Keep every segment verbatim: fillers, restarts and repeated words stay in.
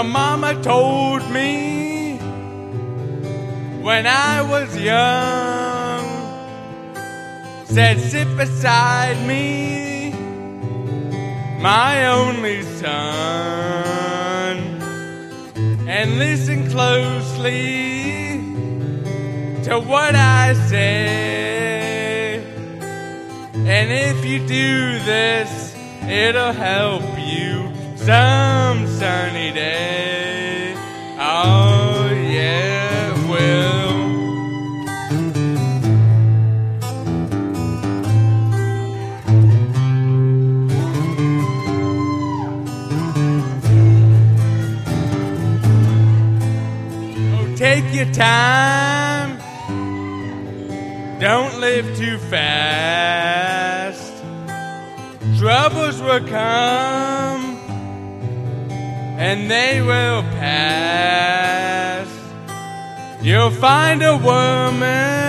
Well, Mama told me when I was young, said sit beside me, my only son, and listen closely to what I say. And if you do this, it'll help you some sunny day. Oh yeah, it will. Oh, take your time. Don't live too fast. Troubles will come and they will pass. You'll find a woman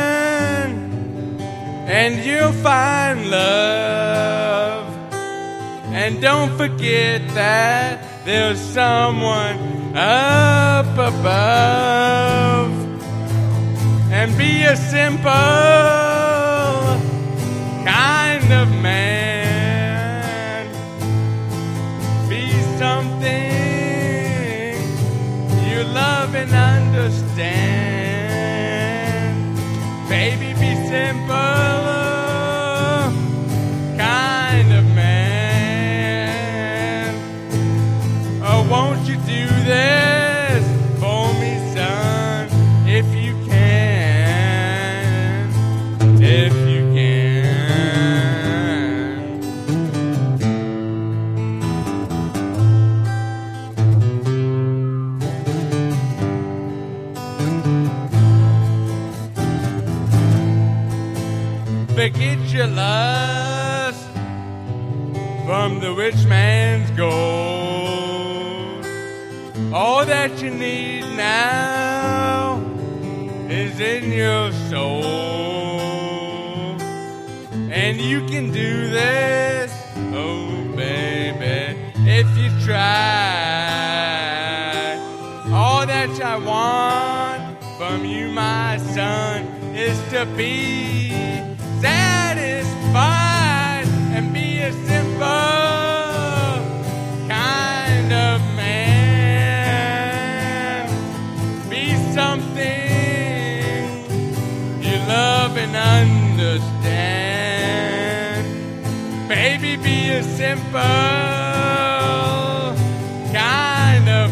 and you'll find love. And don't forget that there's someone up above. And be a simple kind of man. Be something love and understand. Baby, be simple kind of man. Oh, won't you do this for me, son, if you can, if you forget your lust from the rich man's gold. All that you need now is in your soul. And you can do this, oh baby, if you try. All that I want from you, my son, is to be satisfied and be a simple kind of man. Be something you love and understand. Baby, be a simple kind of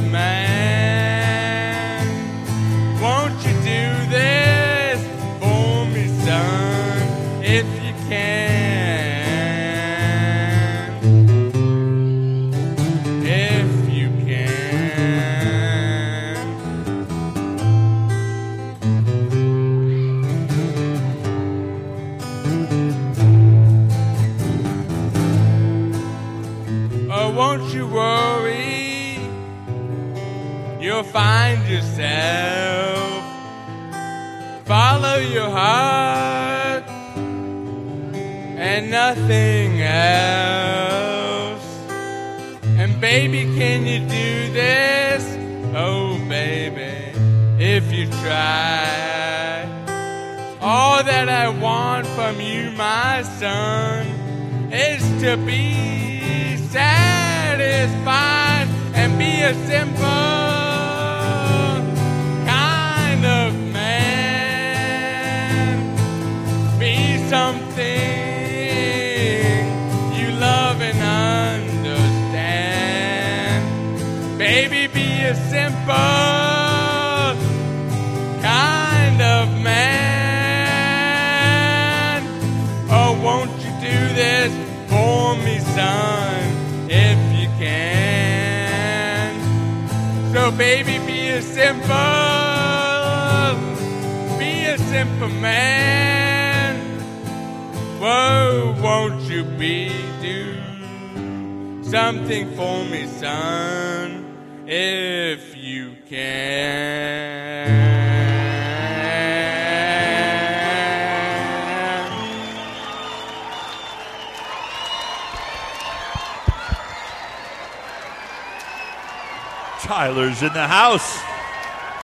man. Won't you do this for me, son, if you can, if you can. Oh, won't you worry, you'll find yourself. Follow your heart and nothing else. And baby, can you do this? Oh baby, if you try. All that I want from you, my son, is to be satisfied and be a simple kind of man. Be something understand. Baby, be a simple kind of man. Oh, won't you do this for me, son, if you can. So baby, be a simple, be a simple man. Whoa, won't you be do something for me, son, if you can. Tyler's in the house.